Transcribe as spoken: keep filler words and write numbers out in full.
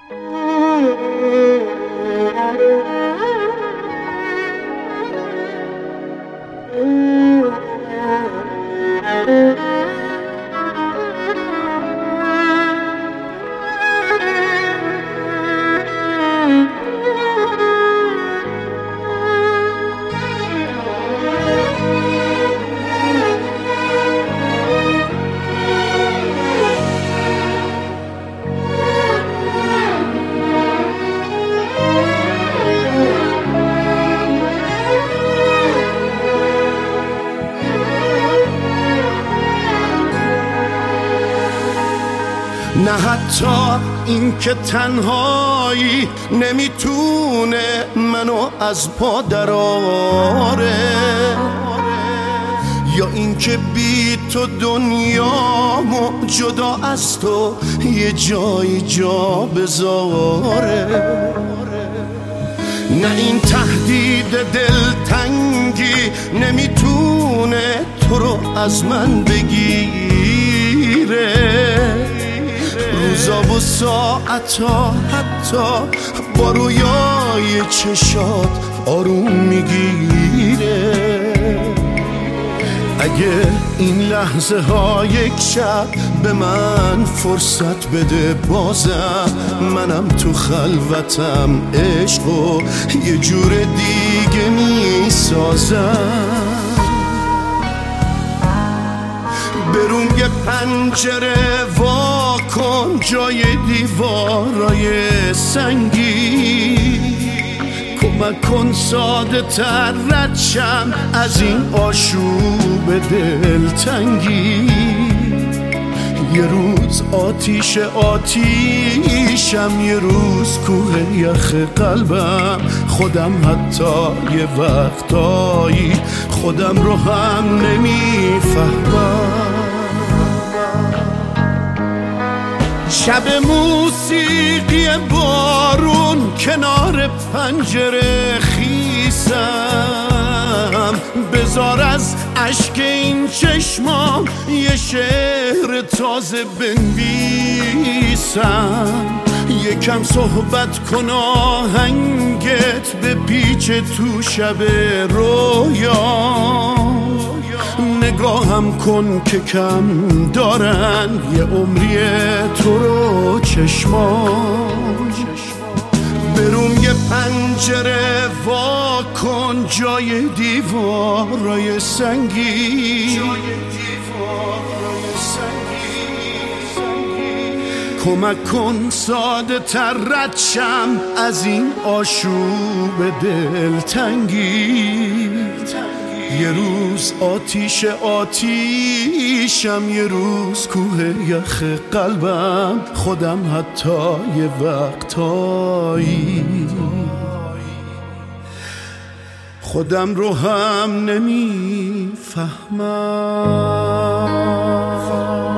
نه حتی این که تنهایی نمیتونه منو از پا دراره، یا این که بی تو دنیامو جدا از تو یه جایی جا بذاره. نه این تهدید دلتنگی نمیتونه تو رو از من بگیره، روزا و ساعتا حتی با رویای چشات آروم میگیره. اگه این لحظه ها یک شب به من فرصت بده، بازم منم تو خلوتم عشقو یه جور دیگه میسازم. بروم یه پنجره وا کن جای دیوارای سنگی، کمک کن ساده تر رد شم از این آشوب دلتنگی. یه روز آتیش آتیشم، یه روز کوه یخ قلبم، خودم حتی یه وقتایی خودم رو هم نمیفهمم. شب موسیقی بارون کنار پنجره خیسم، بذار از اشک این چشمام یه شعر تازه بنویسم. یکم صحبت کن آهنگت به پیچ تو شب رویا، نگاهم کن که کم دارن یه عمری تو رو چشمان. بروم یه پنجره وا کن جای دیوارای سنگی، کمک کن ساده تر رد شم از این آشوب دلتنگی. یه روز آتیش آتیشم، یه روز کوه یخ قلبم، خودم حتی یه وقتایی خودم رو هم نمیفهمم.